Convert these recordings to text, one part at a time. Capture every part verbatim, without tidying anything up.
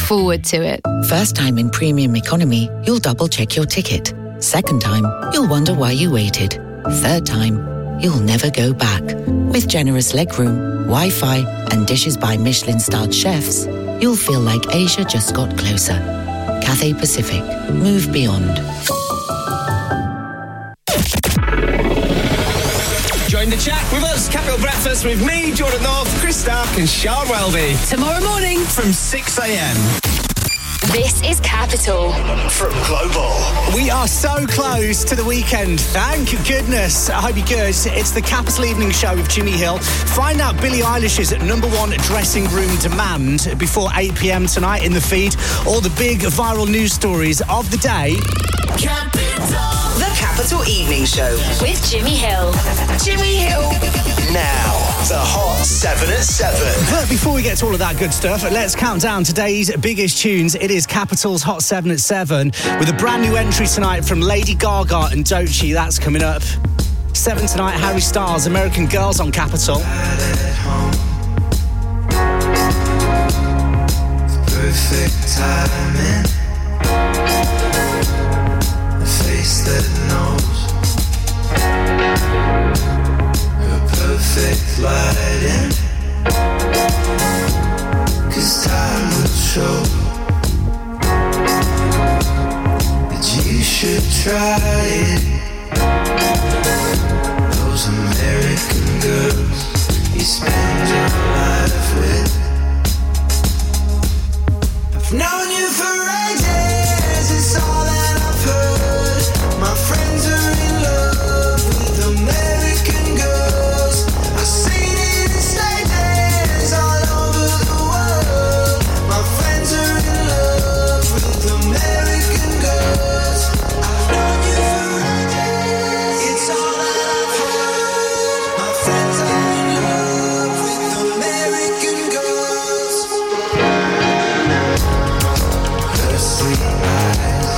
forward to it. First time in premium economy, you'll double check your ticket. Second time, you'll wonder why you waited. Third time, you'll never go back. With generous legroom, Wi-Fi and dishes by Michelin-starred chefs, you'll feel like Asia just got closer. Cathay Pacific. Move beyond. Join the chat with us, Capital Breakfast, with me, Jordan North, Chris Stark and Sean Welby. Tomorrow morning from six a.m. This is Capital from Global. We are so close to the weekend. Thank goodness. I hope you're good. It's the Capital Evening Show with Jimmy Hill. Find out Billie Eilish's number one dressing room demand before eight p.m. tonight in the feed. All the big viral news stories of the day. Capital. The Capital Evening Show with Jimmy Hill. Jimmy Hill. Now, the Hot seven at seven. But before we get to all of that good stuff, let's count down today's biggest tunes. It is Capital's Hot seven at seven with a brand new entry tonight from Lady Gaga and Doechii. That's coming up. seven tonight, Harry Styles, American Girls on Capital. Perfect timing. A face that knows. Her perfect lighting. 'Cause time will show that you should try it. Those American girls you spend your life with. I've known you for ages, it's all that I've heard. My friends are in love with American girls. I've seen it in stages all over the world. My friends are in love with American girls. I've known you for ages, it's all that I've heard. My friends are in love with American girls. Her sweet eyes,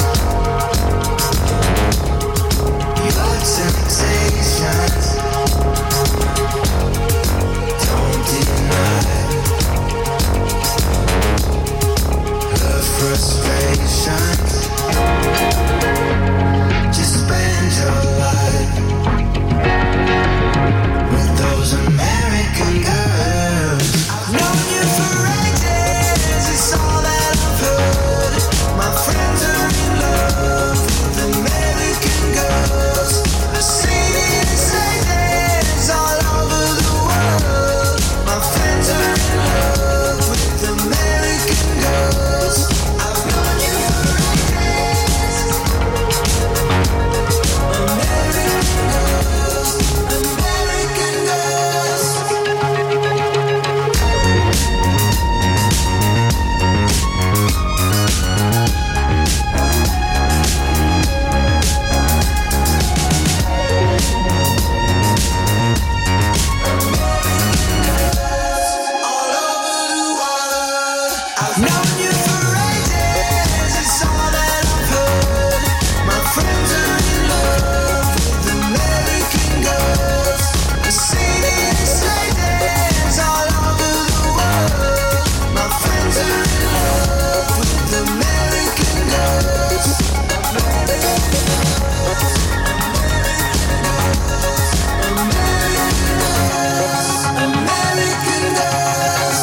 your temptations, don't deny her frustrations. Just spend your life with those American girls. I've known you for ages, it's all that I've heard. My friends are in love with American girls. I've seen it in stages all over the world. My friends are in love with American girls. I've known you for ages. American girls, American girls. All over the world. I've known you for ages, it's all that I've heard. My friends are in love with American girls. I've seen it in stages all over the world. My friends are in love with American girls. American girls, American girls.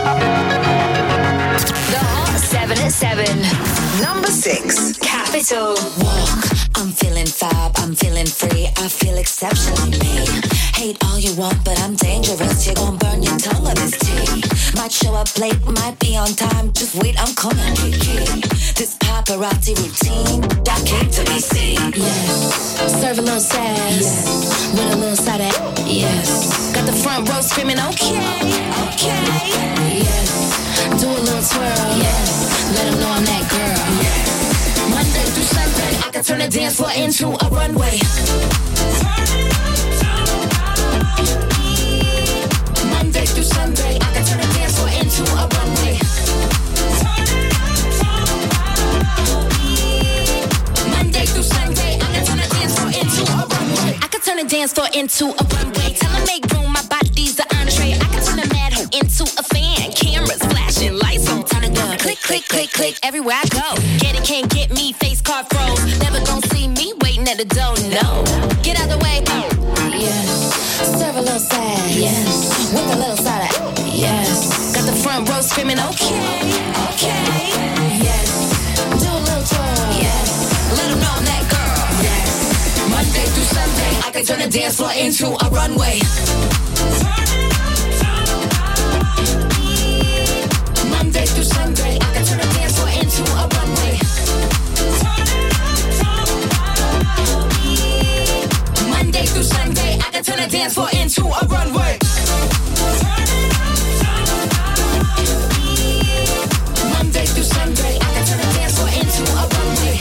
The Hot seven at seven. Number six. Capital. Walk, I'm feeling fab, I'm feeling free, I feel exceptionally me. Hate all you want, but I'm dangerous, you're gonna burn your tongue on this tea. Might show up late, might be on time, just wait, I'm coming, Kiki. This paparazzi routine, that came to be seen. Yes, serve a little sass, yes. With a little side of, yes. Got the front row screaming, okay, okay, yes. Do a little twirl, yes. Let them know I'm that girl, yes. Monday through Sunday, I can turn the dance floor into a runway. Monday through Sunday, I can turn the dance floor into a runway. Monday through Sunday, I can turn the dance floor into a runway. I can turn the dance floor into a runway. Tell them make room, my body's the entree. I can turn a mad hoe into a fan. Cameras flashing, lights on, turn it down. Click, click, click, click, everywhere I go. Get it, can't get me, face card froze. Never gon' see me waiting at the door, no. Get out the way, yes. Serve a little sad, yes. With a little side, yes. Got the front row screaming, okay, okay, yes. Do a little twirl, yes. Let them know I'm that girl, yes. Monday through Sunday, I can turn the dance floor into a runway. Monday through Sunday, I can turn the dance floor into a runway. Monday through Sunday, I can turn the dance floor into a runway. Monday through Sunday, I can turn the dance floor into a runway.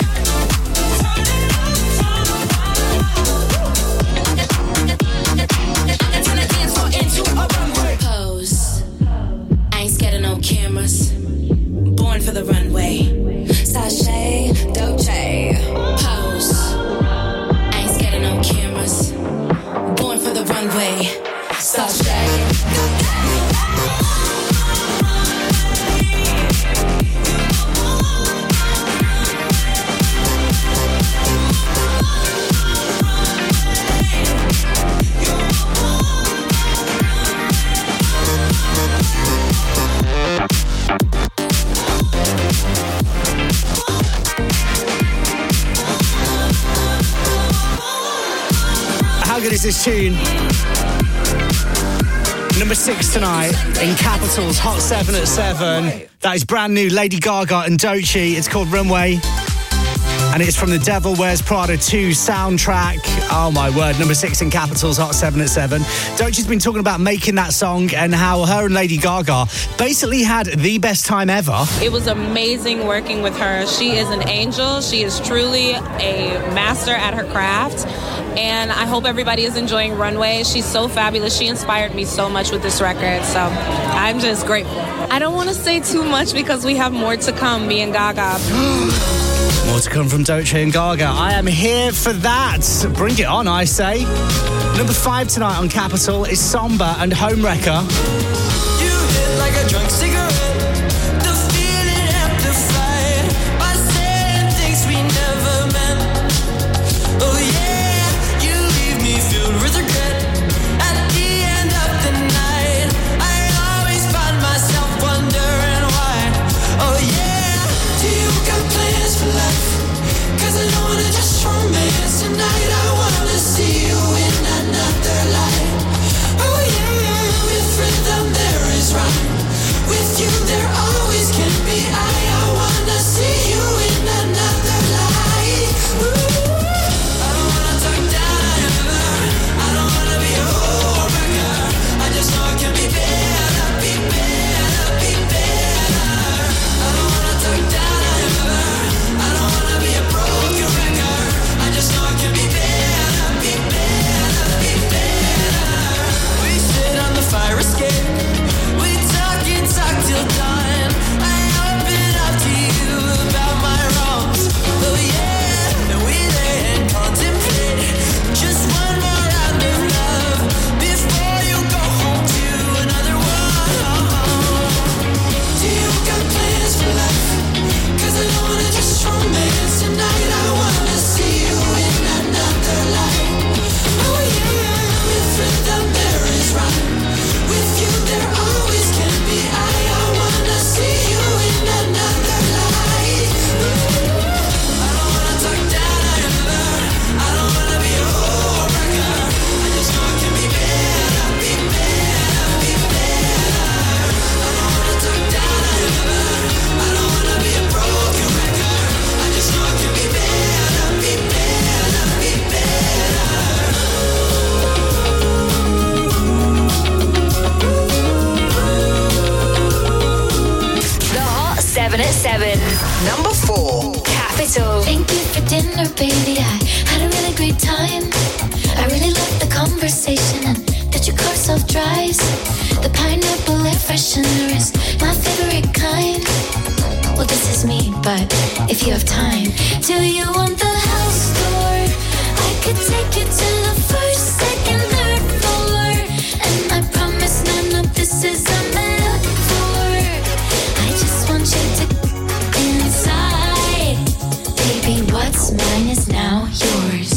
I can turn the dance floor into a runway. Pose. I ain't scared of no cameras. Born for the runway. Sashay, Dolce. Pose. I ain't scared of no cameras. Born for the runway. Sashay. How good is this tune? Number six tonight in Capital's Hot seven at seven. That is brand new, Lady Gaga and Doechii. It's called Runway. And it's from the Devil Wears Prada two soundtrack. Oh my word, number six in Capital's Hot seven at seven. Doechii's been talking about making that song and how her and Lady Gaga basically had the best time ever. It was amazing working with her. She is an angel. She is truly a master at her craft. And I hope everybody is enjoying Runway. She's so fabulous. She inspired me so much with this record. So I'm just grateful. I don't want to say too much because we have more to come, me and Gaga. More to come from Doechii and Gaga. I am here for that. Bring it on, I say. Number five tonight on Capital is Somber and Homewrecker. You hit like a drunk cigarette. The feeling amplified by saying things we never meant. Oh yeah, you leave me filled with regret. At the end of the night, I always find myself wondering why. Oh yeah, do you got plans for life? Cause I don't wanna just romance tonight. I wanna see you in another light. Oh yeah, with rhythm there is rhyme. With you there always can be I. I wanna see you in another light. Ooh. I don't wanna talk down ever. I don't wanna be a homewrecker. I just know it can be better, be better, be better. I don't wanna talk down ever. I don't wanna be a broken record. I just know it can be better, be better, be better. We sit on the fire escape. We talk and talk till dawn. I open up to you about my wrongs. Oh yeah, and we lay and contemplate just one more round of love before you go home to another one. Do you got plans for life? Cause I don't wanna just romance tonight. I wanna see you in another light. Oh yeah, with rhythm there is rhyme. With you there always can be I. I wanna see you in another light. I don't wanna talk down ever. I don't wanna be a homewrecker. I just know it can be better, be better, be better. I don't wanna talk down ever. I don't wanna be a broken record. I just know it can be better, be better, be better. The Hot seven at seven. Number four. Capital. Thank you for dinner, baby. I had a really great time. I really liked the conversation and that your car self-drives. The pineapple air freshener is my favorite kind. Well, this is me, but if you have time, do you want the house tour? I could take you to the first, second, third floor. And I promise none of this is a metaphor. I just want you to what's mine is now yours.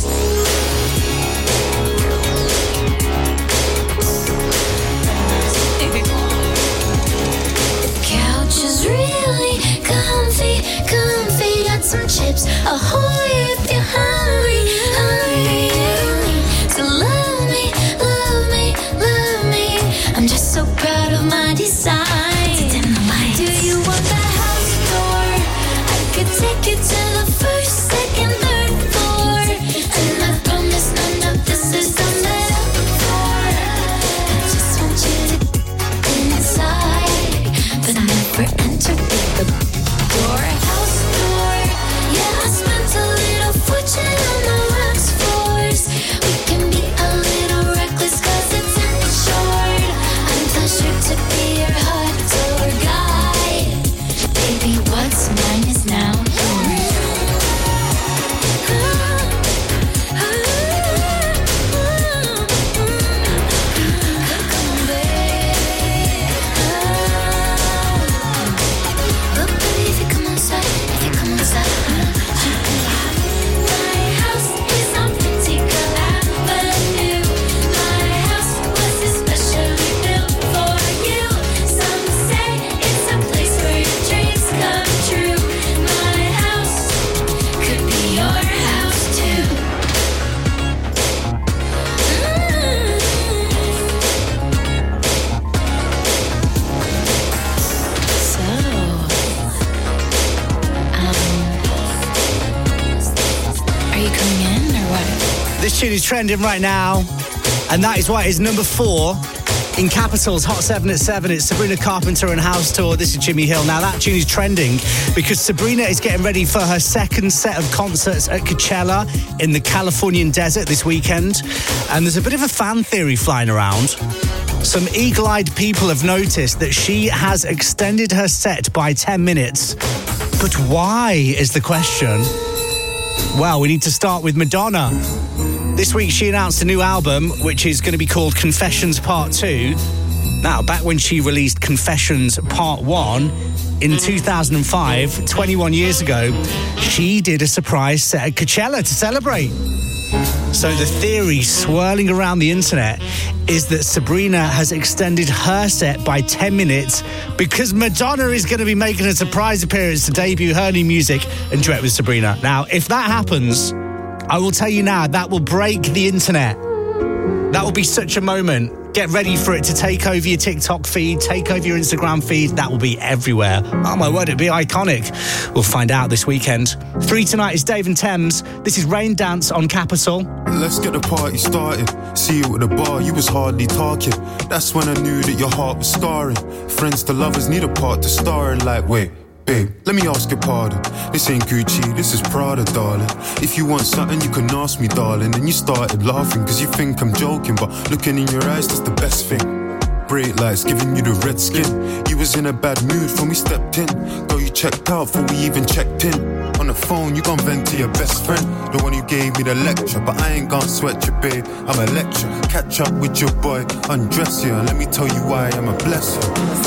The couch is really comfy, comfy. Got some chips, ahoy if you're hungry, hungry. So love me, love me, love me. I'm just so proud of my design. Do you want the house tour? I could take you to the first, second, third floor. And I promise none of this is unmetaphor. I just want you to get inside, but never enter the door. House tour, yeah, I spent a little fortune on the wax floors. We can be a little reckless 'cause it's insured. I'm pleasured to be your hot tour guide. Baby, what's mine is now yours. But baby, if you come inside, if you come inside, my house is on Pentacle Avenue. My house was especially built for you. Some say it's a place where your dreams come true. My house could be your house too. So, um, are you coming in or what? This tune is trending right now, and that is why it's number four in Capital's Hot seven at seven. It's Sabrina Carpenter and House Tour. This is Jimmy Hill. Now, that tune is trending because Sabrina is getting ready for her second set of concerts at Coachella in the Californian desert this weekend. And there's a bit of a fan theory flying around. Some eagle-eyed people have noticed that she has extended her set by ten minutes. But why is the question? Well, we need to start with Madonna. This week, she announced a new album, which is going to be called Confessions Part two. Now, back when she released Confessions Part one in two thousand five, twenty-one years ago, she did a surprise set at Coachella to celebrate. So the theory swirling around the internet is that Sabrina has extended her set by ten minutes because Madonna is going to be making a surprise appearance to debut her new music and duet with Sabrina. Now, if that happens, I will tell you now, that will break the internet. That will be such a moment. Get ready for it to take over your TikTok feed, take over your Instagram feed. That will be everywhere. Oh my word, it'll be iconic. We'll find out this weekend. Three tonight is Dave and Thames. This is Rain Dance on Capital. Let's get the party started. See you at the bar, you was hardly talking. That's when I knew that your heart was scarring. Friends to lovers need a part to star in. Like, wait, babe, let me ask your pardon. This ain't Gucci, this is Prada, darling. If you want something, you can ask me, darling. And you started laughing, cause you think I'm joking. But looking in your eyes, that's the best thing. Bright lights giving you the red skin. You was in a bad mood when we stepped in. Girl, you checked out before we even checked in. On the phone, you gon' vent to your best friend, the one who gave me the lecture. But I ain't gon' sweat you, babe, I'm a lecture. Catch up with your boy, undress you, and let me tell you why I'm a blessing.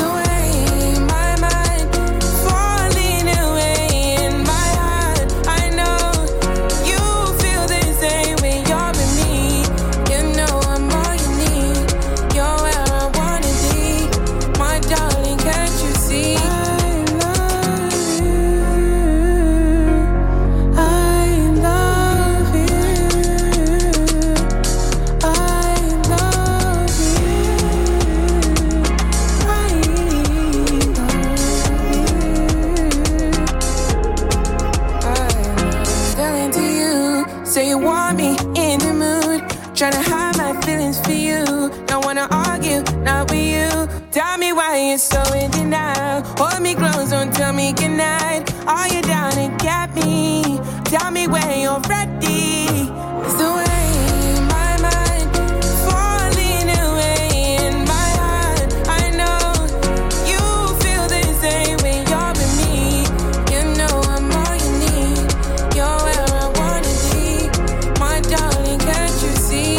Tryna hide my feelings for you. Don't wanna argue, not with you. Tell me why you're so in denial. Hold me close, don't tell me goodnight. Are you down and get me? Tell me when you're ready. It's the way my mind falling away in my heart. I know you feel the same when you're with me. You know I'm all you need. You're where I wanna be. My darling, can't you see?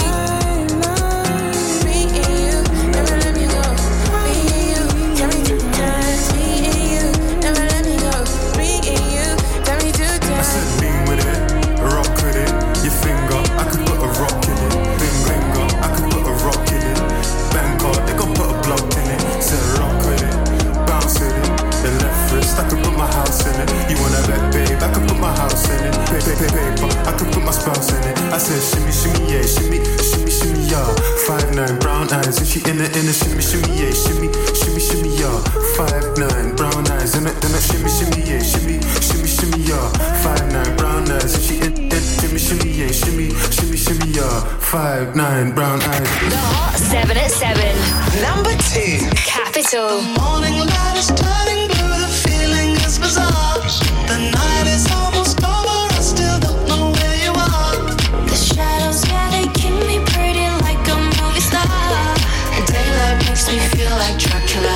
eyes, and she in the in the shimmy, shimmy, yeah, shimmy, shimmy, shimmy, yeah. Five nine, brown eyes, and the in the shimmy, shimmy, yeah, shimmy, shimmy, shimmy, yeah. Five nine, brown eyes, and she in in shimmy, shimmy, yeah, shimmy, shimmy, shimmy, yeah. Five nine, brown eyes. The Hot seven at seven. Number two. Capital. The morning light is turning blue, the feeling is bizarre. The night is almost over, I still don't know where you are. The shadows, yeah, they keep me pretty like a movie star. Daylight makes me feel like Dracula.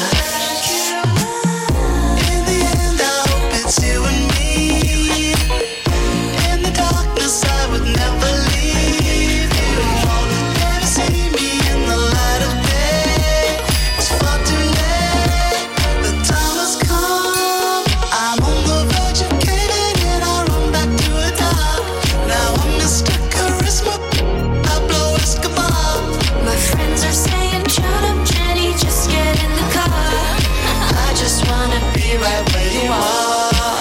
In the end, I hope it's you and me. In the darkness, I would never leave you. Never see me in the light of day. It's far too late. The time has come. I'm on the verge of caving in. I run back to the top. Now I'm Mister Charisma, Pablo Escobar. My friends are saying, shut up, Jenny, just get in the car. I just wanna be right where you are.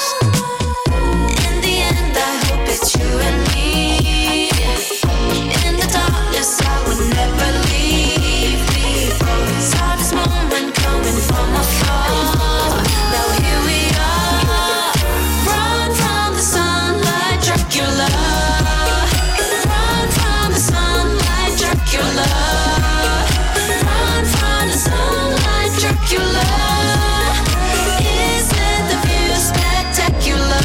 In the end, I hope it's you and me. In the darkness, I would never leave. We both saw this moment coming from afar. Now here we are. Run from the sunlight, Dracula. Run from the sunlight, Dracula. Run from the sunlight, Dracula. Isn't the view spectacular?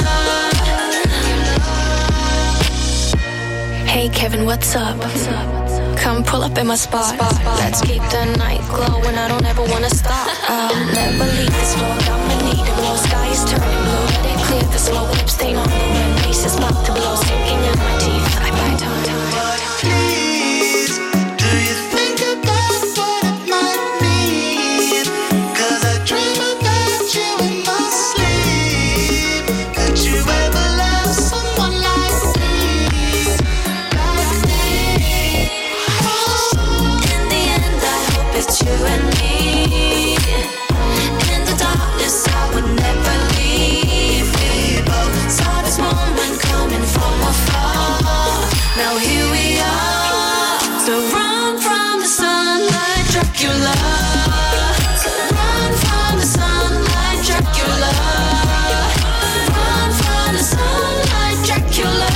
Hey Kevin, what's up? Come pull up in my spot. Let's keep the night glowing. I don't ever wanna stop. I'll never leave this road. I'ma need to blow. Sky is turning blue. Let it clear the smoke. Lip stain on the wind. Face is about to blow. Sinking in my teeth. I bite on Please, do you think about what it might mean? 'Cause I dream about you in my sleep. Could you ever love someone like me? Like me? In the end, I hope it's you and me. In the darkness, I would never leave. We both saw this moment coming from afar. Now here we are. So run from the sunlight, Dracula. Run from the sunlight, Dracula. Run from the sunlight, Dracula.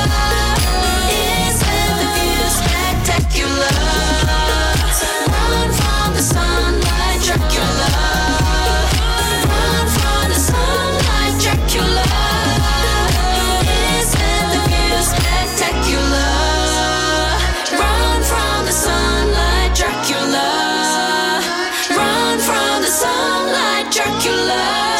Isn't the view spectacular? Run from the sunlight, Dracula. Run from the sunlight, Dracula. Isn't the view spectacular? Run from the sunlight, Dracula. Run from the sunlight, Dracula.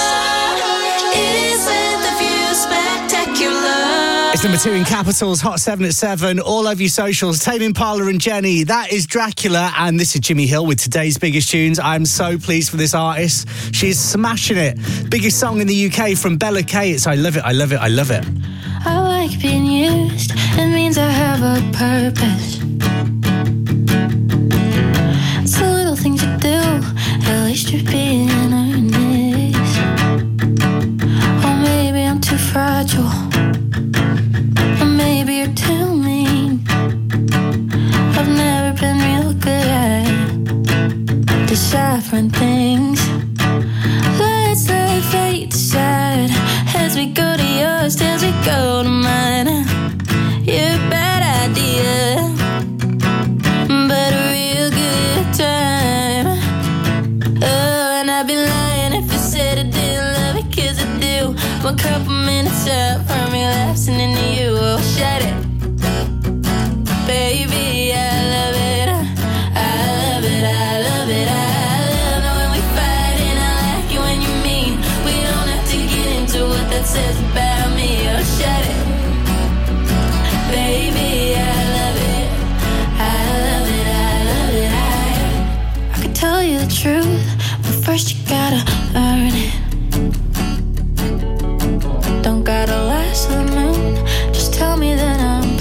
Isn't the view spectacular? It's number two in Capital's Hot seven at seven. All over your socials. Tame Impala and Jenny. That is Dracula. And this is Jimmy Hill with today's biggest tunes. I'm so pleased for this artist. She's smashing it. Biggest song in the U K from Bella K. It's I love it, I love it, I love it. I like being used. It means I have a purpose. It's the little things you do. At least you're being earnest. Or maybe I'm too fragile. Or maybe you're too mean. I've never been real good at deciphering things. Let's let fate decide as we go to yours, as we go to mine. You're a bad idea, but a real good time. Oh, and I'd be lying if I said I didn't love it, 'cause I do. One couple minutes out from relapsing into you. Oh, shut it, baby, I love it. I love it, I love it, I love it when we fight, and I like it when you're mean. We don't have to get into what that says about me. Oh, shut it, baby, I love it. I love it, I love it, I I could tell you the truth, but first you gotta earn it. Don't gotta last to the moon, just tell me that I'm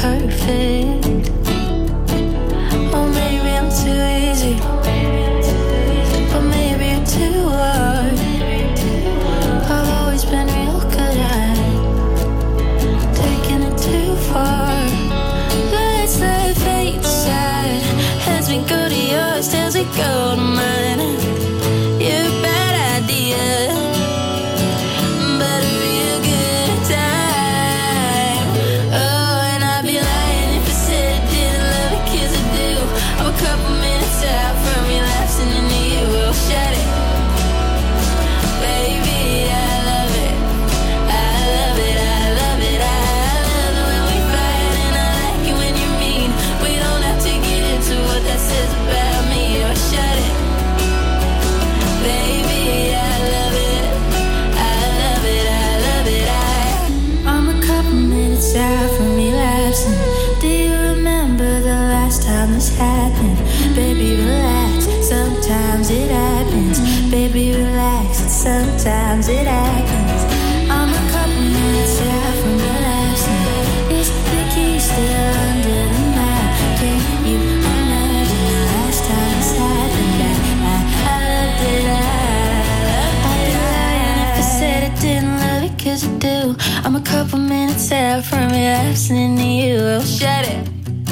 sometimes it happens. I'm a couple minutes out from relapsing. Is the key still under the mat? Can you imagine the last time this happened? I, I, I loved it, I, I loved it, I, and if I said I didn't love it, 'cause I do. I'm a couple minutes out from relapsing into you. Oh, shut it.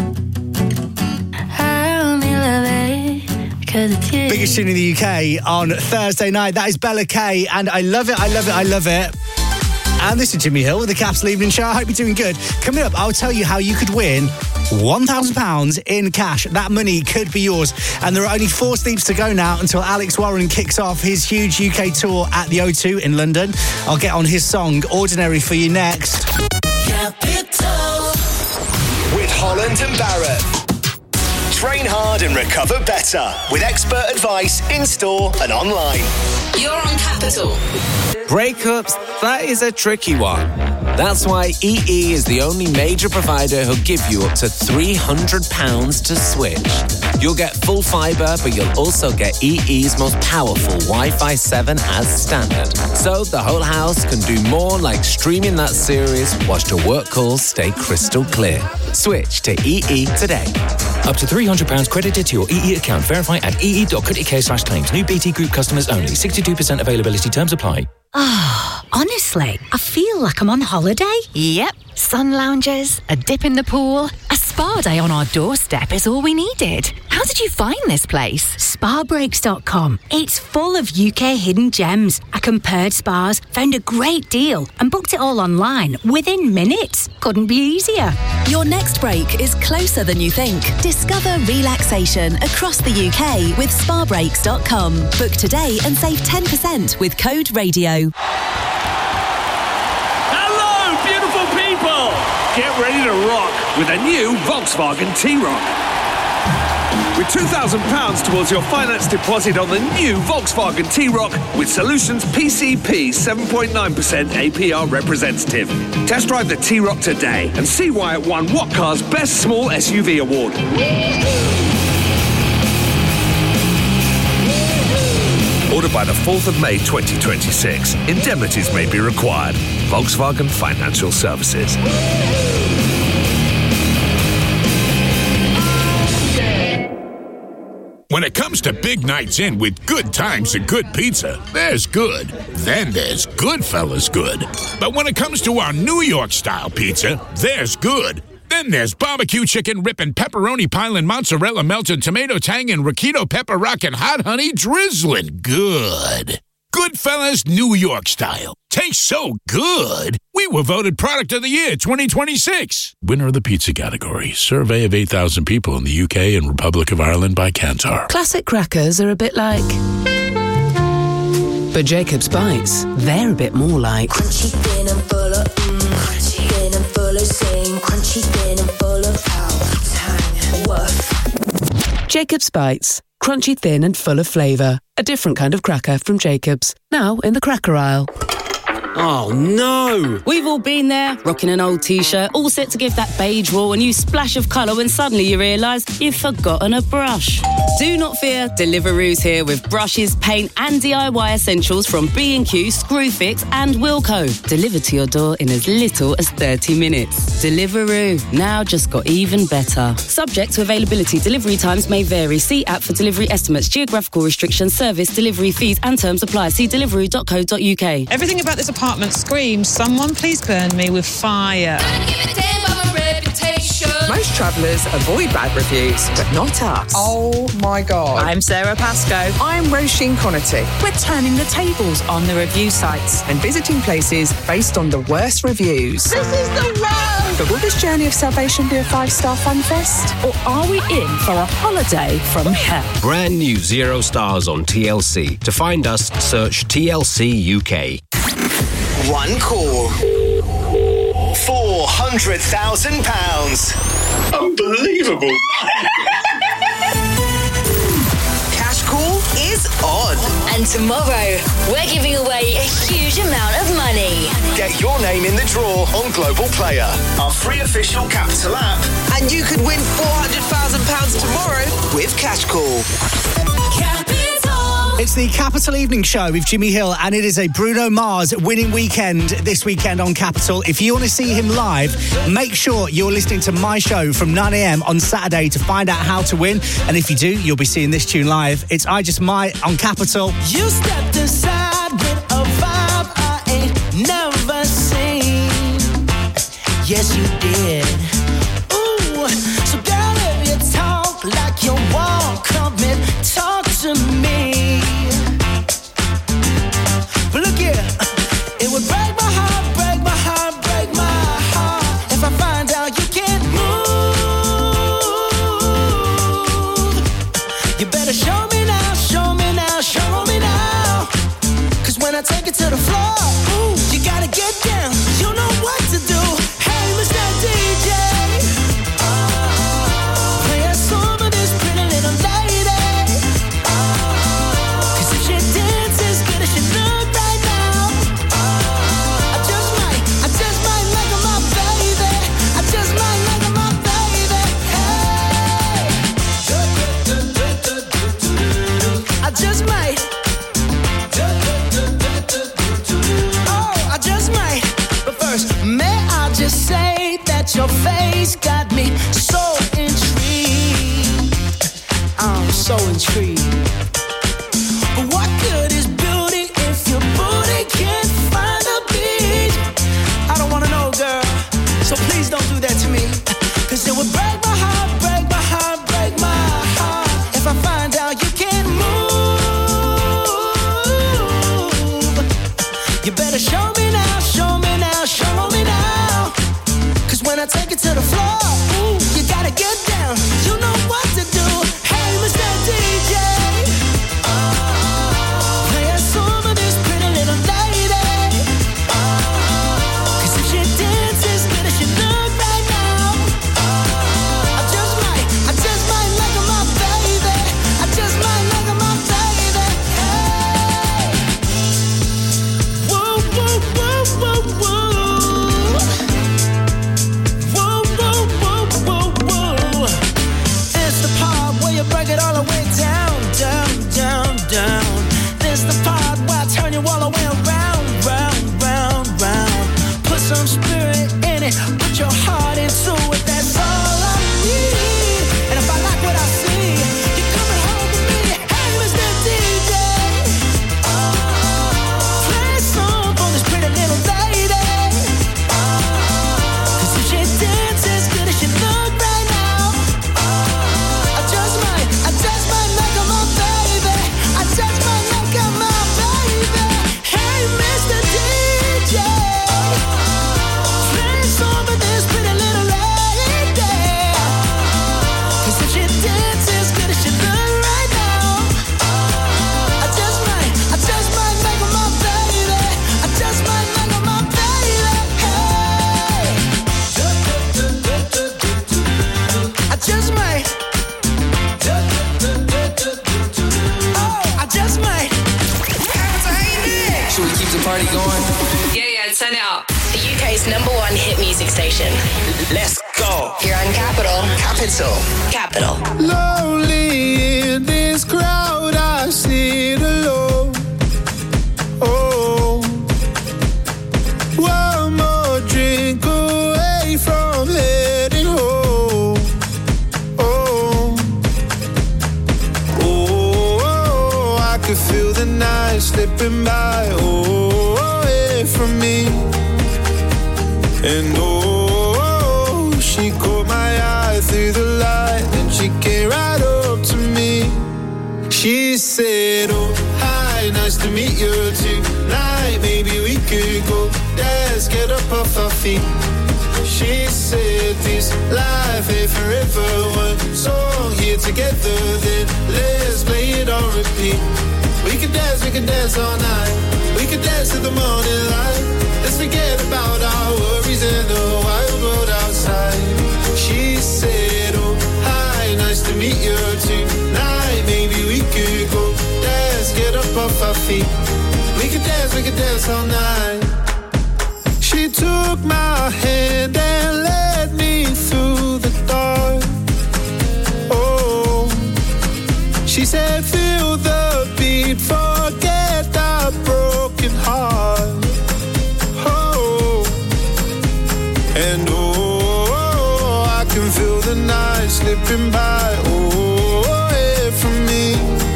I only love it 'cause it's you. Biggest tune in the U K on Thursday night. That is Bella K, and I love it, I love it, I love it. And this is Jimmy Hill with the Capital Evening Show. I hope you're doing good. Coming up, I'll tell you how you could win one thousand pounds in cash. That money could be yours. And there are only four sleeps to go now until Alex Warren kicks off his huge U K tour at the O two in London. I'll get on his song, Ordinary, for you next. Capital. With Holland and Barrett. Train hard and recover better with expert advice in store and online. You're on Capital. Breakups, that is a tricky one. That's why E E is the only major provider who'll give you up to three hundred pounds to switch. You'll get full fibre, but you'll also get E E's most powerful Wi-Fi seven as standard. So the whole house can do more, like streaming that series whilst your work calls stay crystal clear. Switch to E E today. Up to three hundred pounds credited to your E E account. Verify at ee.co.uk slash claims. New B T Group customers only. sixty-two percent availability. Terms apply. Ah, oh, honestly, I feel like I'm on holiday. Yep. Sun lounges, a dip in the pool, a spa day on our doorstep is all we needed. How did you find this place? spa breaks dot com. It's full of U K hidden gems. I compared spas, found a great deal, and booked it all online within minutes. Couldn't be easier. Your next break is closer than you think. Discover relaxation across the U K with spa breaks dot com. Book today and save ten percent with code radio. Hello, beautiful people! Get ready to rock with a new Volkswagen T-Roc. With two thousand pounds towards your finance deposit on the new Volkswagen T-Roc with Solutions P C P seven point nine percent A P R representative. Test drive the T-Roc today and see why it won What Car's Best Small S U V award. Ordered by the fourth of May twenty twenty-six. Indemnities may be required. Volkswagen Financial Services. When it comes to big nights in with good times and good pizza, there's good. Then there's Goodfellas good. But when it comes to our New York-style pizza, there's good. Then there's barbecue chicken ripping, pepperoni piling, mozzarella melting, tomato tangin', Raquito pepper rockin', hot honey drizzling good. Goodfellas New York style. Tastes so good. We were voted Product of the Year twenty twenty-six. Winner of the pizza category. Survey of eight thousand people in the U K and Republic of Ireland by Kantar. Classic crackers are a bit like... But Jacob's Bites, they're a bit more like... Crunchy, thin and full of mmm. Crunchy, thin and full of same. Crunchy, thin and full of pow. Tang. Woof. Jacob's Bites. Crunchy, thin and full of flavour. A different kind of cracker from Jacob's. Now in the cracker aisle. Oh no! We've all been there, rocking an old t-shirt, all set to give that beige wall a new splash of colour when suddenly you realise you've forgotten a brush. Do not fear, Deliveroo's here with brushes, paint and D I Y essentials from B and Q, Screwfix and Wilko. Delivered to your door in as little as thirty minutes. Deliveroo, now just got even better. Subject to availability, delivery times may vary. See app for delivery estimates, geographical restrictions, service, delivery fees and terms apply. See deliveroo dot co dot uk. Everything about this apartment screams, someone please burn me with fire. Most travellers avoid bad reviews, but not us. Oh my God. I'm Sarah Pascoe. I'm Roisin Connerty. We're turning the tables on the review sites and visiting places based on the worst reviews. This is the worst! But will this journey of salvation be a five-star fun fest? Or are we in for a holiday from hell? Brand new Zero Stars on T L C. To find us, search T L C U K. One call. four hundred thousand pounds. Unbelievable. Cash call is on. And tomorrow, we're giving away a huge amount of money. Get your name in the draw on Global Player, our free official Capital app. And you could win four hundred thousand pounds tomorrow with Cash Call. Capital. It's the Capital Evening Show with Jimmy Hill, and it is a Bruno Mars winning weekend this weekend on Capital. If you want to see him live, make sure you're listening to my show from nine a.m. on Saturday to find out how to win. And if you do, you'll be seeing this tune live. It's I Just Might on Capital. You stepped aside with a vibe I ain't never seen. Yes, you did. Ooh, so girl, if you talk like you walk, come and talk to me. But look here, it would break my heart, break my heart, break my heart if I find out you can't move. You better show me now, show me now, show me now. Cause when I take it to the floor, ooh, you gotta get down, you know what to do. Hey, Mister D J, oh, play a song of this pretty little lady. Oh, cause if she dances good as she look right now, oh, I just might, I just might like her my baby. I just might like her my baby. Hey, I just might. Oh, I just might. But first, may I just say that your face got me so intrigued. I'm so intrigued. But what good is beauty if your booty can't find a beat? I don't wanna know, girl, so please don't do that to me. Cause it would break my heart, break my heart, break my heart if I find out you can't move. You better show me now, show me now, show me now. Cause when I take it to the floor, ooh, you gotta get down, you know what to do. Hey, Mister D J, oh, play a song of this pretty little lady. Oh, cause if she dances good as she look right now, oh, I just might, I just might like her my baby. I just might like her my baby. Hey, whoa, whoa, whoa, whoa, whoa. Whoa, whoa, whoa, whoa, whoa. It's the part where you break it all the way down, down, down, down. This the part where I turn you all the way around, round, round, round. Put some spirit in it, put your heart into it. That's all I need. And if I like what I see, you're coming home with me. Hey, Mister D J, oh, play a song for this pretty little lady. Cause if she dances good as she look right now, oh, I just might, I just might like her my baby. I just might like her my baby. Hey, Mister D J, play a song for this pretty little lady. Cause if she dances good as she look right now, I just might, I just might like her my baby. I just might like her my baby. Hey, I just might. Oh, I just might. Should we keep the party going? Yeah, yeah, turn it up. The U K's number one hit music station. Let's go. You're on Capital. Capital. Capital. Lonely in this crowd, I sit alone. Oh, one more drink away from heading home. Oh, oh, I could feel the night slipping by. Oh, away from me. And oh, she caught my eye through the light, and she came right up to me. She said, oh, hi, nice to meet you tonight. Maybe we could go dance, get up off our feet. She said, this life ain't forever. One song here together, then let's play it on repeat. We can dance, we can dance all night. We can dance to the morning light. Let's forget about our worries and the wild world outside. She said, oh, hi, nice to meet you tonight. Maybe we could go dance, get up off our feet. We could dance, we could dance all night. She took my hand and led me through the dark. Oh, she said, feel the beat for slipping by, oh, away from me.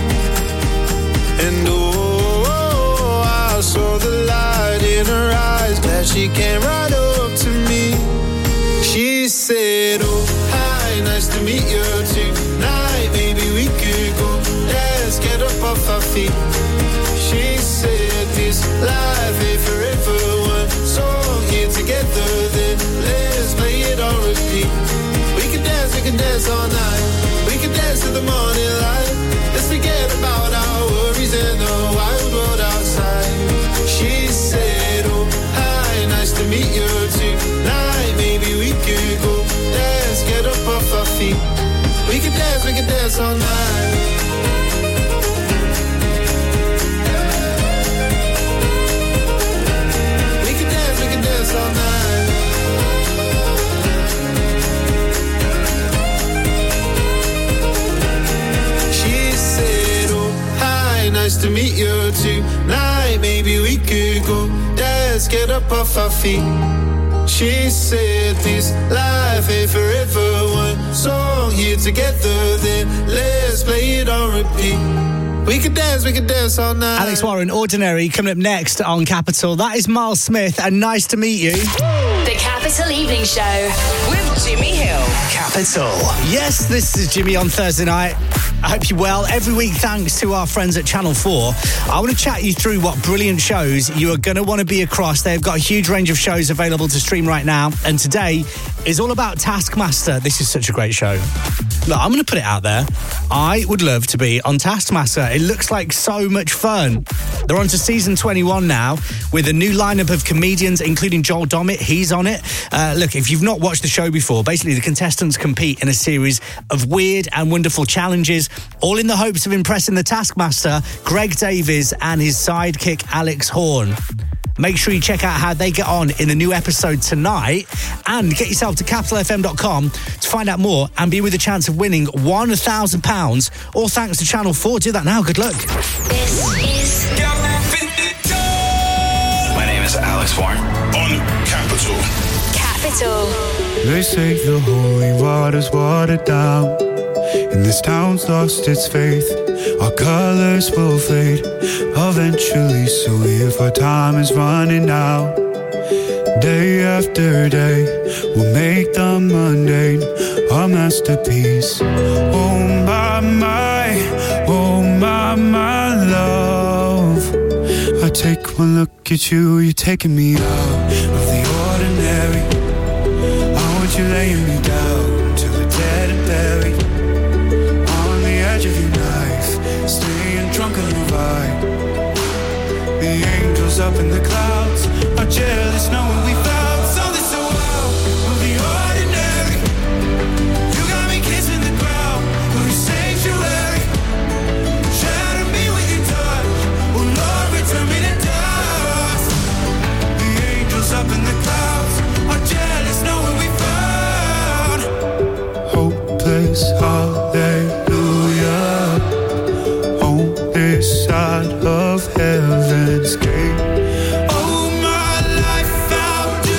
And oh, I saw the light in her eyes, glad she came right up to me. She said, oh, hi, nice to meet you tonight. Maybe we could go, let's get up off our feet. She said, this life ain't forever, one song here together, then let's play it on repeat. We can dance, we can dance all night. We can dance to the morning light. Let's forget about our worries and the wild world outside. She said, oh, hi, nice to meet you tonight. Maybe we could go, let's get up off our feet. We can dance, we can dance all night. We can dance, we can dance all night. She said, oh, hi, nice to meet you tonight. Maybe we could go, let's get up off our feet. She said, this life ain't forever, one song here together, then let's play it on repeat. We can dance, we can dance all night. Alex Warren, Ordinary, coming up next on Capital. That is Miles Smith, and nice to meet you. The Capital Evening Show with Jimmy Hill. Capital. Yes, this is Jimmy on Thursday night. I hope you're well. Every week, thanks to our friends at Channel four, I want to chat you through what brilliant shows you are going to want to be across. They've got a huge range of shows available to stream right now. And today is all about Taskmaster. This is such a great show. Look, I'm going to put it out there. I would love to be on Taskmaster. It looks like so much fun. They're on to season twenty-one now with a new lineup of comedians, including Joel Dommett. He's on it. Uh, look, if you've not watched the show before, basically the contestants compete in a series of weird and wonderful challenges, all in the hopes of impressing the Taskmaster, Greg Davies, and his sidekick, Alex Horne. Make sure you check out how they get on in the new episode tonight, and get yourself to capital f m dot com to find out more and be with a chance of winning one thousand pounds, all thanks to Channel four. Do that now. Good luck. This is My name is Alex Warren on Capital. Capital. They say the holy water's watered down, and this town's lost its faith. Our colors will fade eventually, so if our time is running out, day after day, we'll make the mundane our masterpiece. Oh my, my, oh my, my love, I take one look at you, you're taking me out of the ordinary. I want you laying me down till we're dead and buried. Of your knife, staying drunk on your vibe. The angels up in the clouds are jealous knowing we found something so wild of the ordinary. You got me kissing the ground of your sanctuary. Shatter me with your touch, oh Lord, return me to dust. The angels up in the clouds are jealous knowing we found hopeless hallelujah. Side of heaven's gate. Oh, my life, how do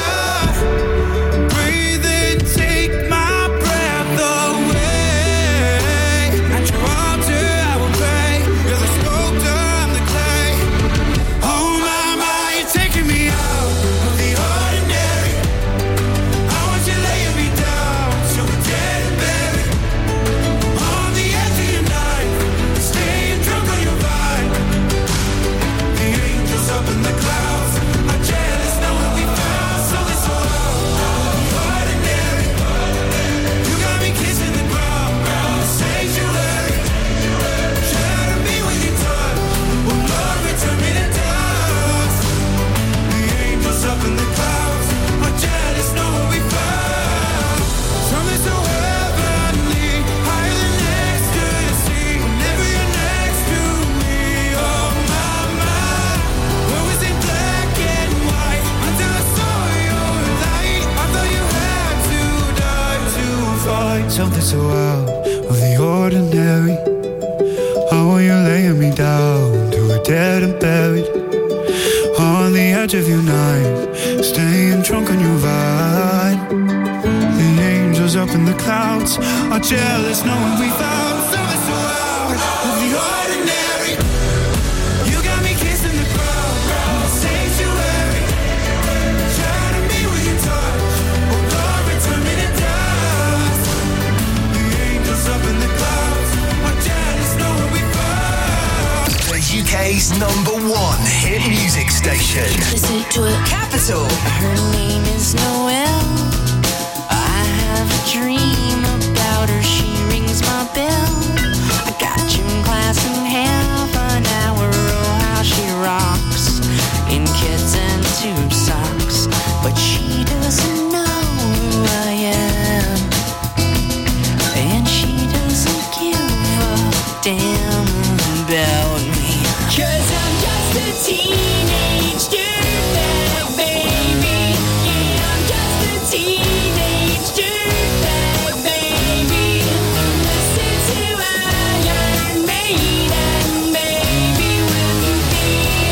ya breathe and take my breath away? At your altar I will pray. You're the sculptor, I'm the clay. Oh, my, my, you're taking me out of the ordinary. I want you laying me down so we're dead and buried. On the edge of your knife, staying drunk on your vibe. The angels up in the clouds are jealous knowing we found something so ordinary. You got me kissing the ground, the sanctuary. Shatter me with your touch, oh Lord, return me to dust. The angels up in the clouds are jealous knowing we found something so heavenly, higher than next to the sea. Whenever you're next to me, oh my, my. Where was it black and white until I saw your light? I thought you had to die to fight something so out of the ordinary. How are you laying me down till we're dead and buried? On the edge of your knife, staying drunk on your vine. The angels up up in the clouds are jealous knowing we found something so out of the ordinary. You got me kissing the ground, sanctuary. Shatter me with your touch, oh Lord, return me to dust. The angels up in the clouds are jealous knowing we found. The U K's number one hit music station. Listen to it. Capital. Her name is Noelle. I have a dream about her. She rings my bell. I got gym class in half an hour. Oh, how she rocks in kids and tube socks. But she doesn't know who I am, and she doesn't give a damn about me. 'Cause I'm just a teenage dirtbag, baby. Yeah, I'm just a teenage dirtbag, baby. Listen to Iron Maiden, baby, with me.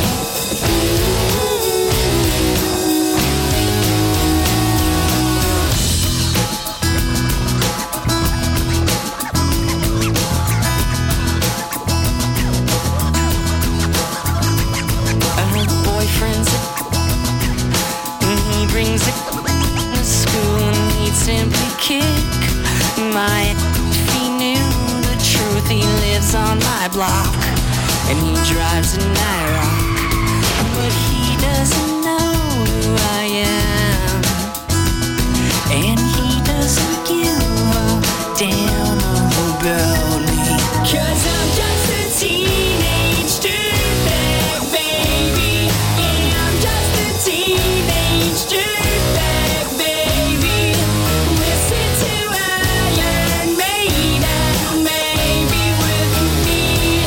Her boyfriend's a and he brings it to school and he'd simply kick my if he knew the truth. He lives on my block and he drives an IROC, but he doesn't know who I am, and he doesn't give a damn about me. 'Cause I'm just a teenage dirtbag, baby. Yeah, I'm just a teenage dirtbag, baby. Listen to Iron Maiden, baby, with me.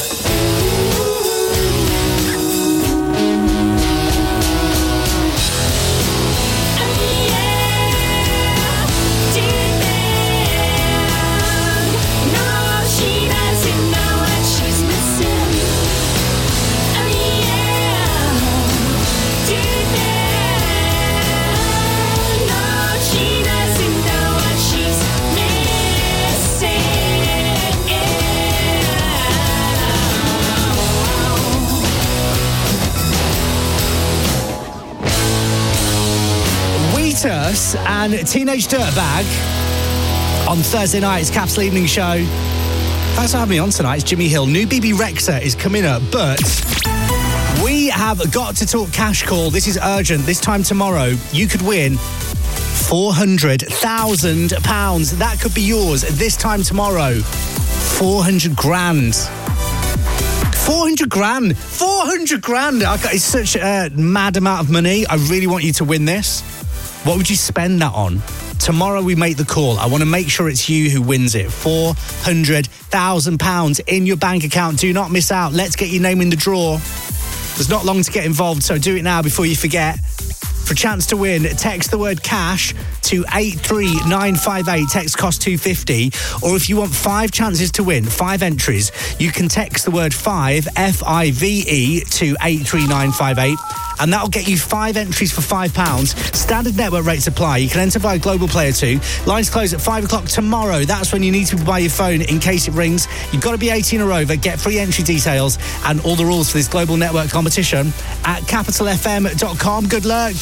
Wheatus and Teenage Dirtbag on Thursday night's Capital Evening Show. Thanks for having me on tonight. It's Jimmy Hill. New B B Rexha is coming up, but we have got to talk cash call. This is urgent. This time tomorrow, you could win four hundred thousand pounds. That could be yours this time tomorrow. four hundred grand. four hundred grand. four hundred grand. I got- It's such a mad amount of money. I really want you to win this. What would you spend that on? Tomorrow we make the call. I want to make sure it's you who wins it. four hundred thousand pounds in your bank account. Do not miss out. Let's get your name in the draw. There's not long to get involved, so do it now before you forget. For a chance to win, text the word cash to eight three nine five eight. Text cost two hundred fifty. Or if you want five chances to win, five entries, you can text the word five, F I V E, to eight three nine five eight. And that'll get you five entries for five pounds. Standard network rates apply. You can enter via Global Player two. Lines close at five o'clock tomorrow. That's when you need to be by your phone in case it rings. You've got to be eighteen or over. Get free entry details and all the rules for this global network competition at capital f m dot com. Good luck.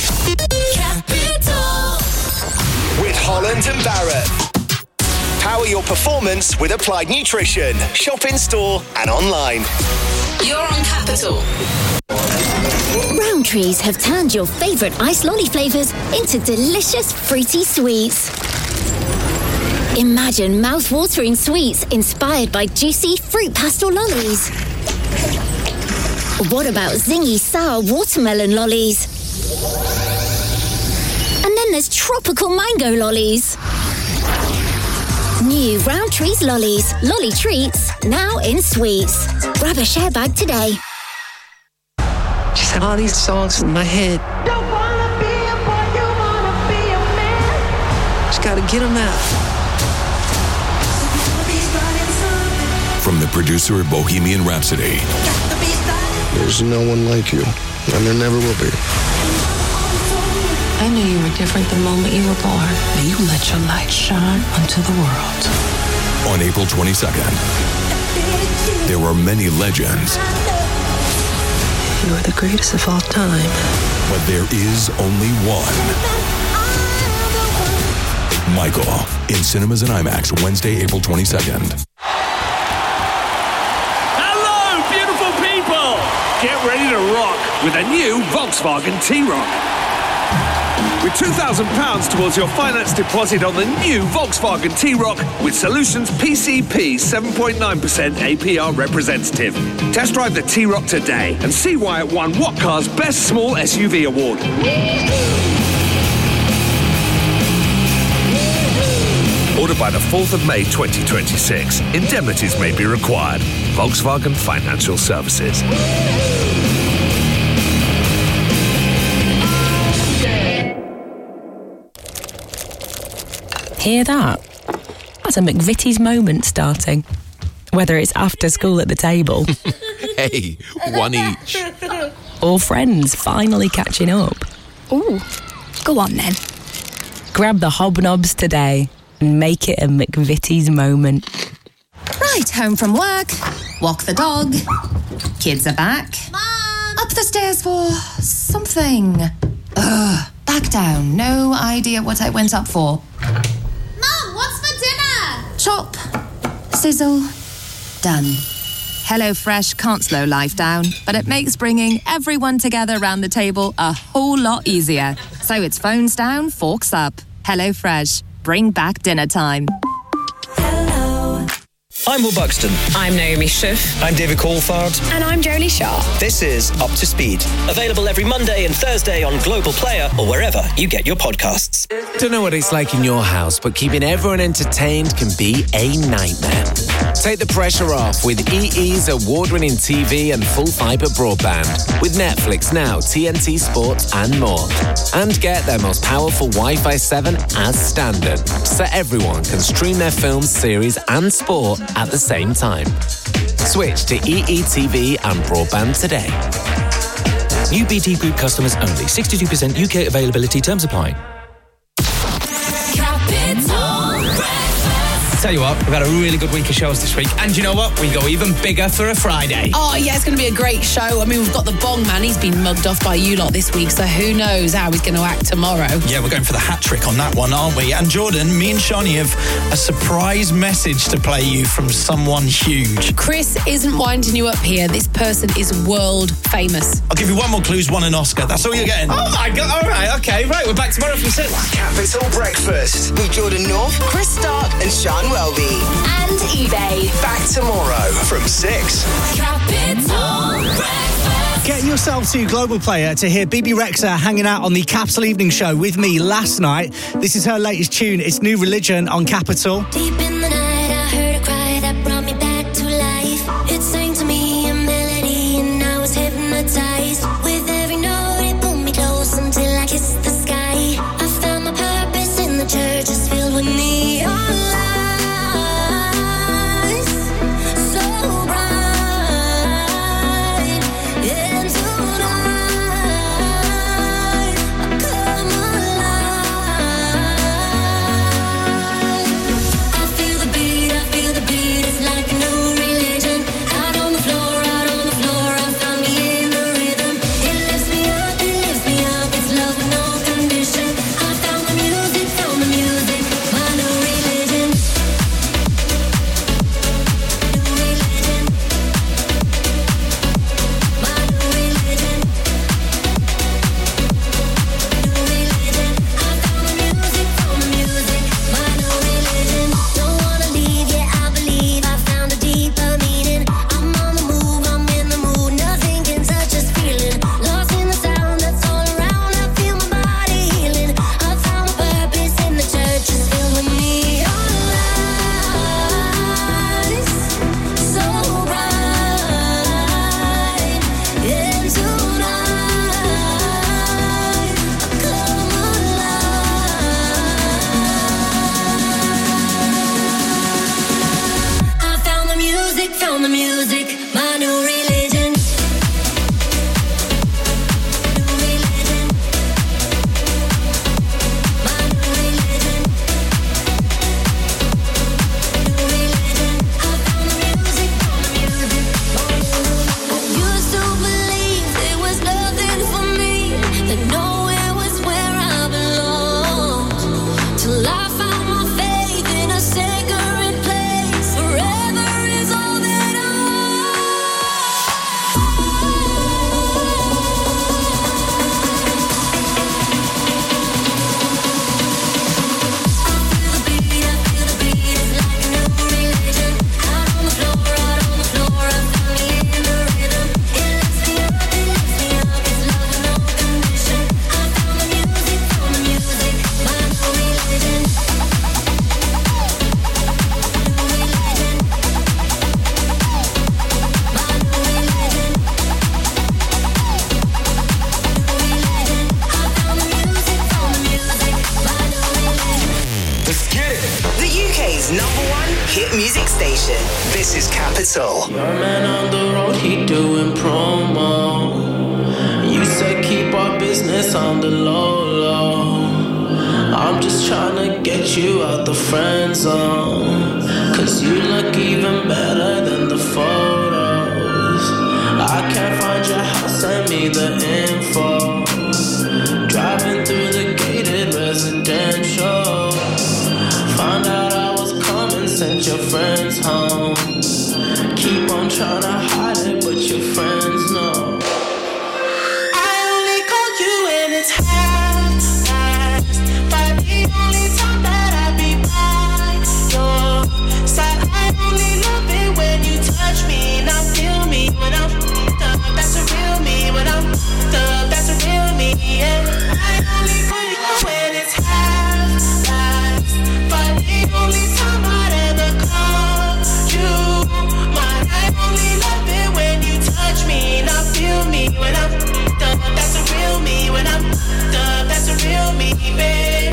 With Holland and Barrett. Power your performance with Applied Nutrition. Shop in store and online. You're on Capital. Roundtrees have turned your favourite ice lolly flavours into delicious fruity sweets. Imagine mouth-watering sweets inspired by juicy fruit pastel lollies. What about zingy sour watermelon lollies? And then there's tropical mango lollies. New Roundtrees lollies, lolly treats, now in sweets. Grab a share bag today. Just have all these songs in my head. Just gotta get them out. From the producer of Bohemian Rhapsody. There's no one like you, and there never will be. I knew you were different the moment you were born. You let your light shine onto the world. On April twenty-second, there were many legends. You are the greatest of all time. But there is only one. Michael, in cinemas and IMAX, Wednesday, April twenty-second. Hello, beautiful people! Get ready to rock with a new Volkswagen T-Roc. With two thousand pounds towards your finance deposit on the new Volkswagen T-Roc with Solutions P C P seven point nine percent A P R representative. Test drive the T-Roc today and see why it won What Car's Best Small S U V award. Order by the fourth of May twenty twenty-six. Indemnities may be required. Volkswagen Financial Services. Hear that? That's a McVitie's moment starting. Whether it's after school at the table. Hey, one each. Or friends finally catching up. Ooh, go on then. Grab the hobnobs today and make it a McVitie's moment. Right, home from work. Walk the dog. Kids are back. Mom! Up the stairs for something. Ugh, back down. No idea what I went up for. Mom, what's for dinner? Chop. Sizzle. Done. HelloFresh can't slow life down, but it makes bringing everyone together around the table a whole lot easier. So it's phones down, forks up. HelloFresh. Bring back dinner time. I'm Will Buxton. I'm Naomi Schiff. I'm David Coulthard. And I'm Jolie Shaw. This is Up to Speed. Available every Monday and Thursday on Global Player or wherever you get your podcasts. Don't know what it's like in your house, but keeping everyone entertained can be a nightmare. Take the pressure off with E E's award-winning T V and full fibre broadband. With Netflix Now, T N T Sports and more. And get their most powerful Wi-Fi seven as standard, so everyone can stream their films, series and sport at the same time. Switch to E E T V and broadband today. New B T Group customers only. sixty-two percent U K availability. Terms apply. Tell you what, we've had a really good week of shows this week, and you know what? We go even bigger for a Friday. Oh yeah, it's going to be a great show. I mean, we've got the Bong Man. He's been mugged off by you lot this week, so who knows how he's going to act tomorrow. Yeah, we're going for the hat trick on that one, aren't we? And Jordan, me and Shani have a surprise message to play you from someone huge. Chris isn't winding you up here. This person is world famous. I'll give you one more clue. He's won an Oscar. That's all you're getting. Oh my God, all right, okay, right, we're back tomorrow from six. Capital Breakfast with Jordan North, Chris Stark and Sean Welby. And eBay. Back tomorrow from six. Capital Breakfast. Get yourself to Global Player to hear Bibi Rexha hanging out on the Capital Evening Show with me last night. This is her latest tune. It's New Religion on Capital. Deep in the night, I heard a cry that brought me back to life. It sang to me a melody, and I was hypnotized. With every note, it pulled me close until I kissed the sky. I found my purpose in the church, it's filled with neon lights. Feel the hit music station. This is Capital. Your man on the road, he doing promo. You said keep our business on the low, low. I'm just trying to get you out the friend zone. Cause you look even better than the photos. I can't find your house, send me the info. Driving through the gated residential. Found out I was coming, sent your friends home. Keep on trying to hide it, but your friends know. I only called you when it's half past, but the only time that I be by your side. I only love it when you touch me. Now feel me when I'm f***ed up. That's a real me when I'm f***ed up. That's a real me, yeah. I only call you when it's half past, but the only time I'd ever call you mine. I only love it when you touch me. Now feel me when I'm f***ed up. That's a real me when I'm f***ed up. That's a real me, babe.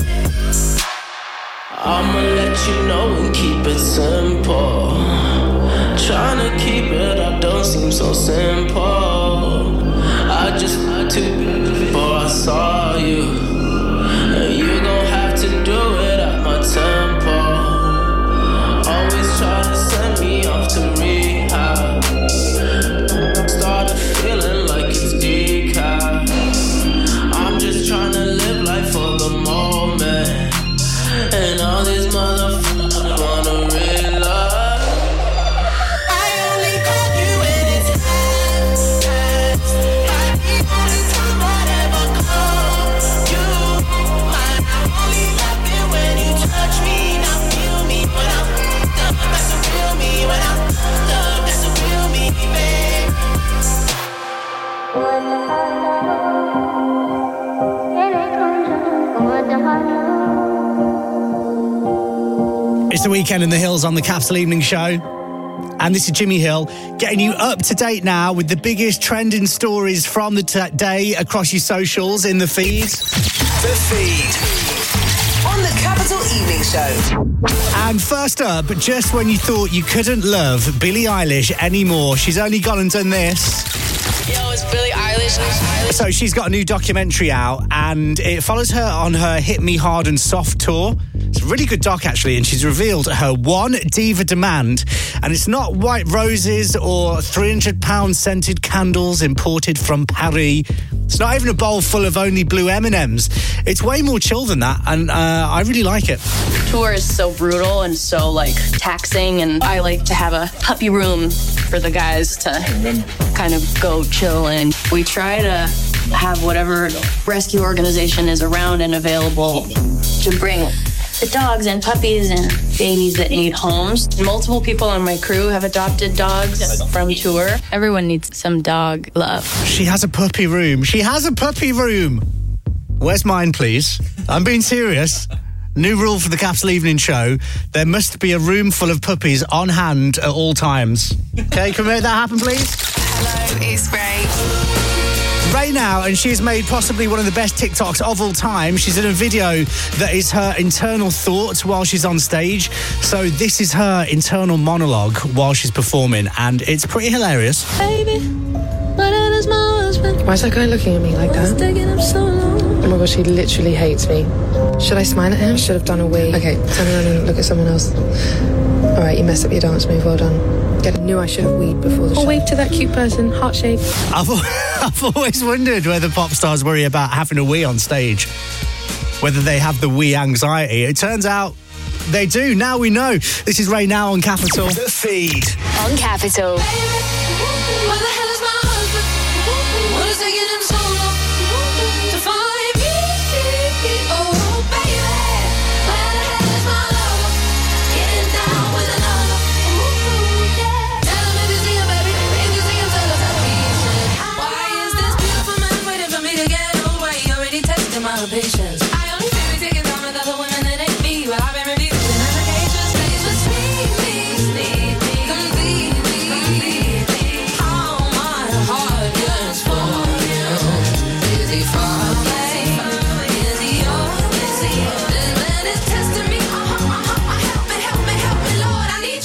I'ma let you know and keep it simple. Tryna keep it up don't seem so simple. I just had to before I saw you. And you gon' have to do it at my tempo. Always try to send me off to rehab. Started feeling like it's decaf. I'm just trying to live life for the moment. And all these motherfuckers wanna realize I only call you when it's half past. But the only time I'd ever call you mine. I only love it when you touch me. Now feel me when I'm f***ed up. That's a real me when I'm f***ed up. That's a real me, babe. It's the Weekend in the Hills on the Capital Evening Show. And this is Jimmy Hill getting you up to date now with the biggest trending stories from the t- day across your socials in the feed. The feed. On the Capital Evening Show. And first up, just when you thought you couldn't love Billie Eilish anymore, she's only gone and done this. Yo, it's Billie Eilish. So she's got a new documentary out and it follows her on her Hit Me Hard and Soft tour. It's a really good doc, actually, and she's revealed her one diva demand, and it's not white roses or three hundred pound scented candles imported from Paris. It's not even a bowl full of only blue M and M's. It's way more chill than that, and uh, I really like it. Tour is so brutal and so, like, taxing, and I like to have a puppy room for the guys to kind of go chill in. We try to have whatever rescue organization is around and available to bring the dogs and puppies and babies that need homes. Multiple people on my crew have adopted dogs from tour. Everyone needs some dog love. She has a puppy room. She has a puppy room. Where's mine, please? I'm being serious. New rule for the Capital Evening Show. There must be a room full of puppies on hand at all times. Okay, can we make that happen, please? Hello, it's Ray. Ray now, and she's made possibly one of the best TikToks of all time. She's in a video that is her internal thoughts while she's on stage. So this is her internal monologue while she's performing, and it's pretty hilarious. Baby, why is that guy looking at me like that? Oh my gosh, he literally hates me. Should I smile at him? Should have done a wee. Okay, turn around and look at someone else. All right, you messed up your dance move. Well done. I knew I should have weed before the show. Or wave to that cute person, heart shape. I've, I've always wondered whether pop stars worry about having a wee on stage, whether they have the wee anxiety. It turns out they do. Now we know. This is Ray now on Capital. The feed. On Capital. Where the hell is my husband? What is taking him so long to find me? Oh, baby, where the hell is my lover? Getting down with another. Ooh, yeah. Tell him if you see him, baby. If you see him, tell us how he said. Why is this beautiful man waiting for me to get away? Already testing my patience. I only see me taking down with other women that ain't me. Well, I've been reviewing and I can't just please just sneak me, sneak me, completely, completely. How my heart yearns for you. Is he far away? Is he yours? Is he? This man is testing me. Uh, uh, uh, uh, help me, help me, help me, Lord. I need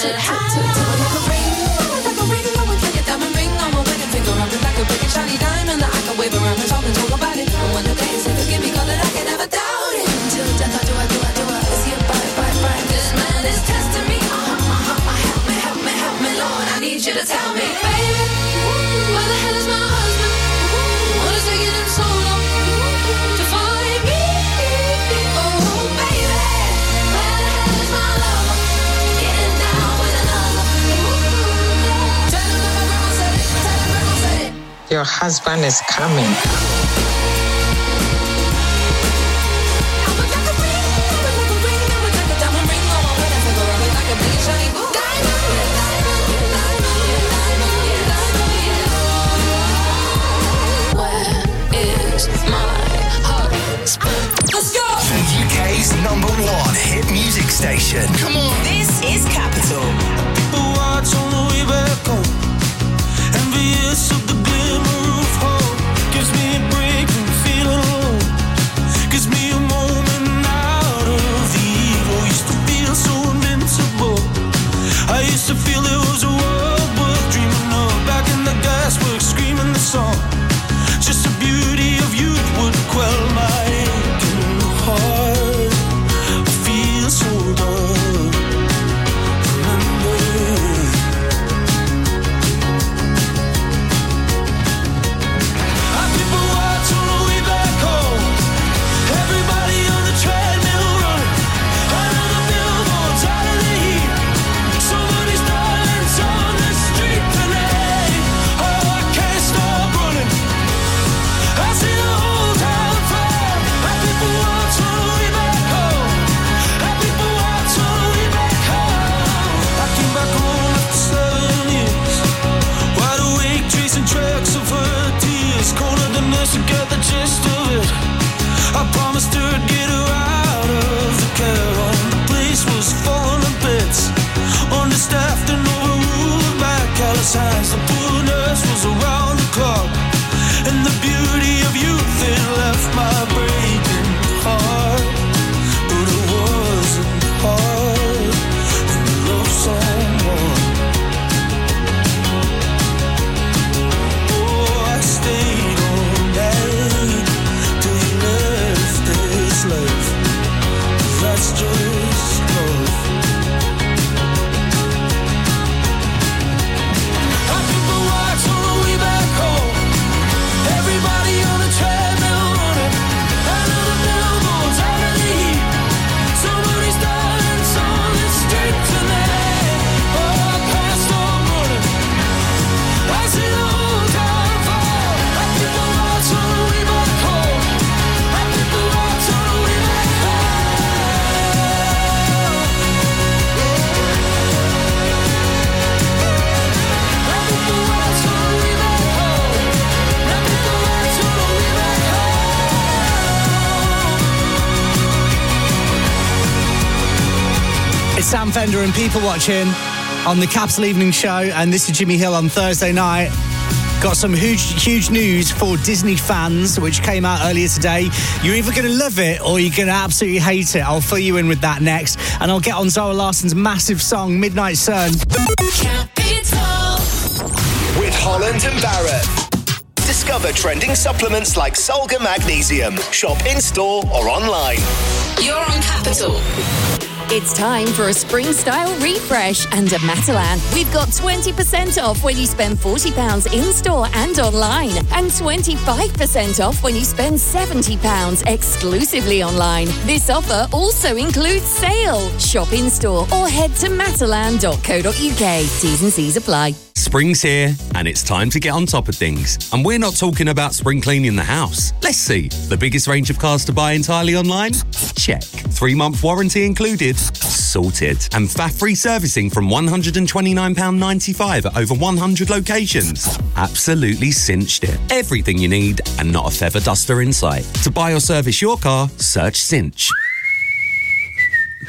should have. Like a ring, like a ring, I would like a diamond ring on my wedding finger. I'm just like a big and shiny diamond that I can wave around and talk and talk about it. And when the day is here, forgive me, God, that I can never doubt it. Until death, I do, I do, I do, I is here, bye, bye, bye. This man is testing me. Uh-huh, uh-huh, uh, help me, help me, help me, Lord. I need you to tell me, baby, where the hell is my husband? What is taking him so long to find me? Oh, baby, where the hell is my lover? Getting down with another. Tell him that my grandma said it. Tell him grandma said it. Your husband is coming. Let's go! The U K's number one hit music station. Come on, this is Capital. People watch on the way back home, envious of the glimmer of hope. Gives me a break from feeling alone. Gives me a moment out of the evil. Used to feel so invincible. I used to feel there was a world worth dreaming of. Back in the gasworks, screaming the song. Just the beauty of youth would quell my aching heart. I feel so done. Remember, our people watch on the way back home. Everybody on the treadmill running. Another billboard's out of the heat. Somebody's darling's on the street tonight. Oh, I can't stop running. I see the whole town fall. Our people watch on the way back home. Our people watch on the way back home. I came back home after seven years. Wide awake, tracing tracks of her tears. Cornered the nurse to get the gist of it. I promised her I'd get her out of the care home. The place was falling to bits. Understaffed and overruled by callous hands. The poor nurse was around the clock. And the beauty of youth, it left my breaking heart. But it wasn't hard when you love someone. Oh, I stayed all night till you left this life. That's just love. Our people watch on the way back home. Everybody on the treadmill running. Another billboard's out of the heat. Somebody's darling's on the street tonight. Oh, I can't stop running. I see the whole town fall. Our people watch on the way back home. Our people watch on the way back home. Our people watch on the way back home. Our people watch on the way back home. It's Sam Fender and People Watching on the Capital Evening Show, and this is Jimmy Hill on Thursday night. Got some huge, huge news for Disney fans, which came out earlier today. You're either going to love it or you're going to absolutely hate it. I'll fill you in with that next, and I'll get on Zara Larson's massive song, Midnight Sun. Capital. With Holland and Barrett. Discover trending supplements like Solga Magnesium. Shop in-store or online. You're on Capital. It's time for a spring style refresh, and at Matalan, we've got twenty percent off when you spend forty pounds in store and online, and twenty-five percent off when you spend seventy pounds exclusively online. This offer also includes sale. Shop in store or head to matalan dot co dot uk. T's and C's apply. Spring's here, and it's time to get on top of things. And we're not talking about spring cleaning the house. Let's see. The biggest range of cars to buy entirely online? Check. Three-month warranty included? Sorted. And F A F-free servicing from one hundred twenty-nine pounds ninety-five at over one hundred locations? Absolutely cinched it. Everything you need and not a feather duster in sight. To buy or service your car, search Cinch.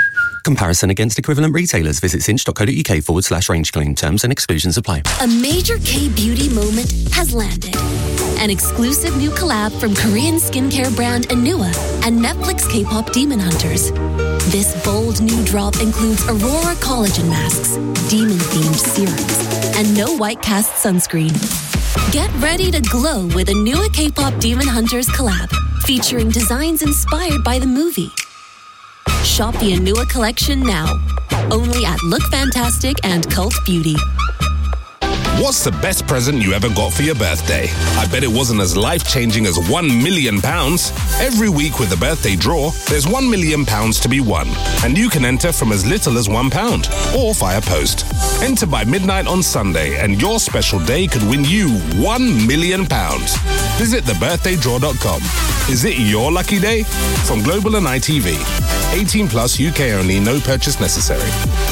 comparison against equivalent retailers. Visit cinch.co.uk forward slash range claim. Terms and exclusions apply. A major K-beauty moment has landed. An exclusive new collab from Korean skincare brand Anua and Netflix K-pop Demon Hunters. This bold new drop includes Aurora collagen masks, demon-themed serums, and no white cast sunscreen. Get ready to glow with Anua K-pop Demon Hunters collab, featuring designs inspired by the movie. Shop the Anua collection now, only at Look Fantastic and Cult Beauty. What's the best present you ever got for your birthday? I bet it wasn't as life-changing as one million pounds. Every week with the birthday draw, there's one million pounds to be won. And you can enter from as little as one pound or via post. Enter by midnight on Sunday and your special day could win you one million pounds. Visit the birthday draw dot com. Is it your lucky day? From Global and I T V. eighteen plus U K only, no purchase necessary.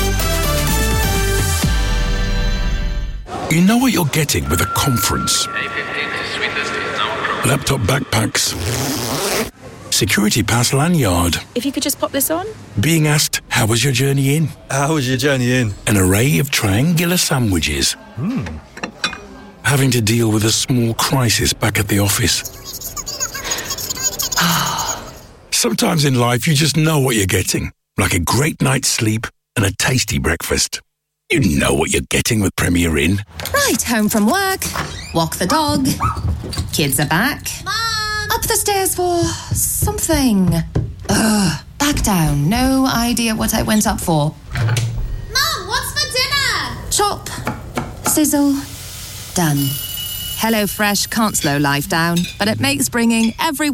You know what you're getting with a conference. Laptop backpacks. Security pass lanyard. If you could just pop this on. Being asked, how was your journey in? How was your journey in? An array of triangular sandwiches. Hmm. Having to deal with a small crisis back at the office. Sometimes in life, you just know what you're getting. Like a great night's sleep and a tasty breakfast. You know what you're getting with Premier Inn. Right, home from work, walk the dog, kids are back. Mom! Up the stairs for something. Ugh, back down, no idea what I went up for. Mom, what's for dinner? Chop, sizzle, done. HelloFresh can't slow life down, but it makes bringing every